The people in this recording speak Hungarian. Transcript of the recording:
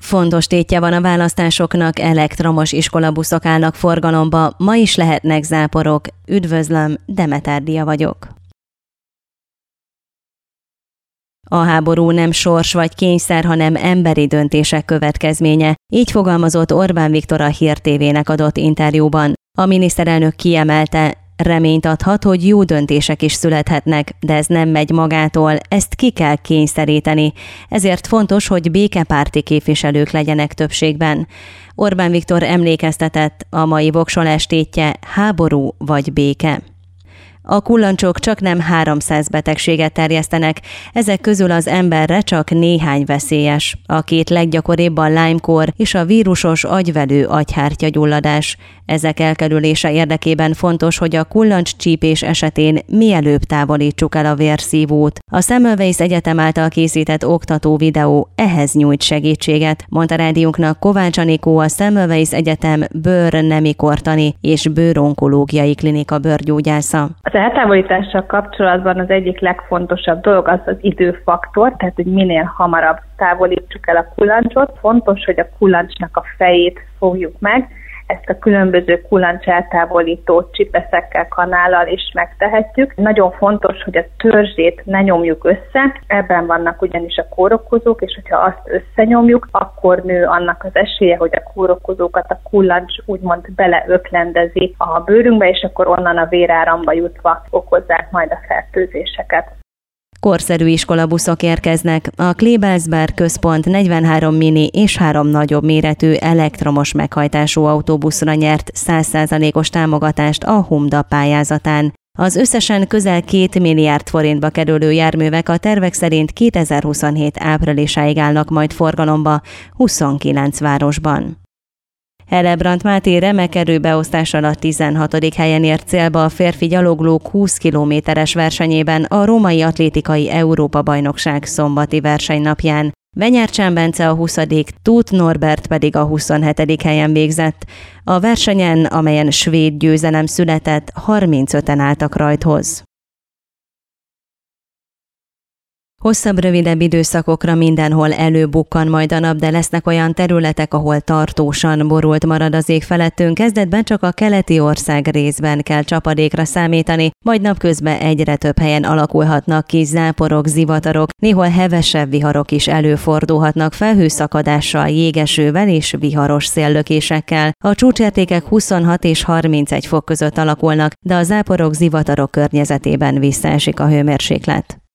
Fontos tétje van a választásoknak, elektromos iskolabuszok állnak forgalomba, ma is lehetnek záporok. Üdvözlöm, Demeter Dia vagyok. A háború nem sors vagy kényszer, hanem emberi döntések következménye. Így fogalmazott Orbán Viktor a Hír TV-nek adott interjúban. A miniszterelnök kiemelte, reményt adhat, hogy jó döntések is születhetnek, de ez nem megy magától, ezt ki kell kényszeríteni. Ezért fontos, hogy békepárti képviselők legyenek többségben. Orbán Viktor emlékeztetett, a mai voksolás tétje háború vagy béke. A kullancsok csaknem 300 betegséget terjesztenek, ezek közül az emberre csak néhány veszélyes. A két leggyakoribb a Lyme-kór és a vírusos agyvelő agyhártyagyulladás. Ezek elkerülése érdekében fontos, hogy a kullancscsípés esetén mielőbb távolítsuk el a vérszívót. A Semmelweis Egyetem által készített oktató videó ehhez nyújt segítséget, mondta rádiónknak Kovács Anikó, a Semmelweis Egyetem bőr-nemikortani és bőronkológiai klinika bőrgyógyásza. Az eltávolítással kapcsolatban az egyik legfontosabb dolog az időfaktor, tehát hogy minél hamarabb távolítsuk el a kullancsot. Fontos, hogy a kullancsnak a fejét fogjuk meg, ezt a különböző kullancs eltávolító csipeszekkel, kanállal is megtehetjük. Nagyon fontos, hogy a törzsét ne nyomjuk össze, ebben vannak ugyanis a kórokozók, és hogyha azt összenyomjuk, akkor nő annak az esélye, hogy a kórokozókat a kullancs úgymond beleöklendezi a bőrünkbe, és akkor onnan a véráramba jutva okozzák majd a fertőzéseket. Korszerű iskolabuszok érkeznek. A Kleebelsberg központ 43 mini és 3 nagyobb méretű elektromos meghajtású autóbuszra nyert 100%-os támogatást a Humda pályázatán. Az összesen közel 2 milliárd forintba kerülő járművek a tervek szerint 2027 áprilisáig állnak majd forgalomba 29 városban. Hellebrandt Máté remek erőbeosztással a 16. helyen ért célba a férfi gyaloglók 20 kilométeres versenyében a római atlétikai Európa-bajnokság szombati versenynapján. Venyárcsán Bence a 20., Tóth Norbert pedig a 27. helyen végzett. A versenyen, amelyen svéd győzelem született, 35-en álltak rajthoz. Hosszabb, rövidebb időszakokra mindenhol előbukkan majd a nap, de lesznek olyan területek, ahol tartósan borult marad az ég felettünk. Kezdetben csak a keleti ország részben kell csapadékra számítani, majd napközben egyre több helyen alakulhatnak ki záporok, zivatarok, néhol hevesebb viharok is előfordulhatnak felhőszakadással, jégesővel és viharos széllökésekkel. A csúcsértékek 26 és 31 fok között alakulnak, de a záporok, zivatarok környezetében visszaesik a hőmérséklet.